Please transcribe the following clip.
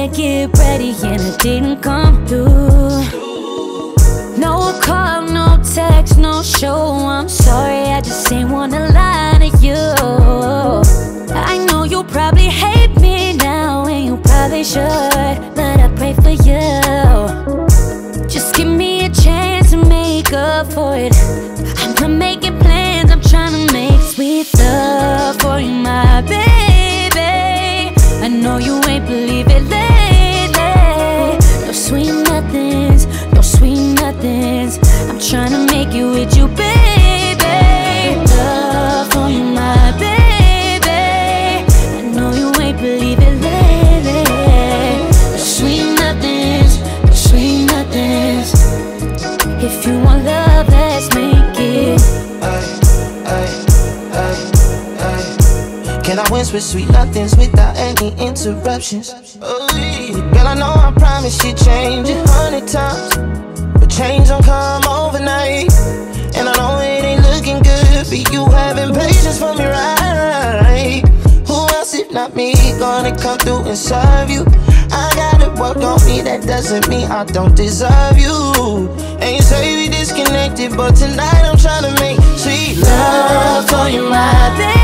I get ready and I didn't come through. No call, no text, no show. I'm sorry, I just ain't wanna lie to you. I know you probably hate me now, and you probably should, but I pray for you. Just give me a chance to make up for it. I'm not making plans, I'm trying to make sweet love for you, my baby. I know you ain't believe it lately. No sweet nothings, no sweet nothings. I'm trying to make it with you, baby. Love for you, my baby. I know you ain't believe it lately. No sweet nothings, no sweet nothings. If you want love, let's make it. Can I whisper sweet nothings without any interruptions? Oh, yeah. Girl, I know I promised you'd change 100 times, but change don't come overnight. And I know it ain't looking good for you having patience for me, right? Who else if not me gonna come through and serve you? I gotta work on me, that doesn't mean I don't deserve you. Ain't say we disconnected, but tonight I'm trying to make sweet love for you, my baby.